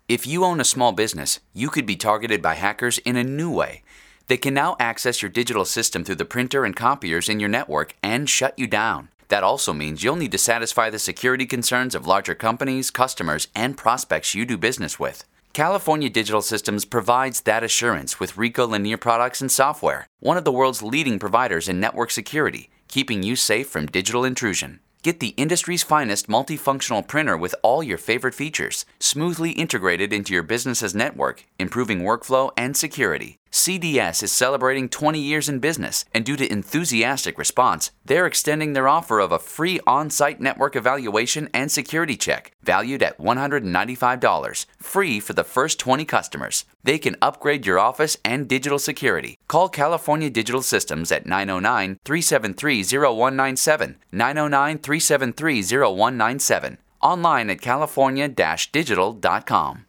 If you own a small business, you could be targeted by hackers in a new way. They can now access your digital system through the printer and copiers in your network and shut you down. That also means you'll need to satisfy the security concerns of larger companies, customers, and prospects you do business with. California Digital Systems provides that assurance with Ricoh Linear Products and Software, one of the world's leading providers in network security, keeping you safe from digital intrusion. Get the industry's finest multifunctional printer with all your favorite features, smoothly integrated into your business's network, improving workflow and security. CDS is celebrating 20 years in business, and due to enthusiastic response, they're extending their offer of a free on-site network evaluation and security check, valued at $195, free for the first 20 customers. They can upgrade your office and digital security. Call California Digital Systems at 909-373-0197, 909-373-0197, online at california-digital.com.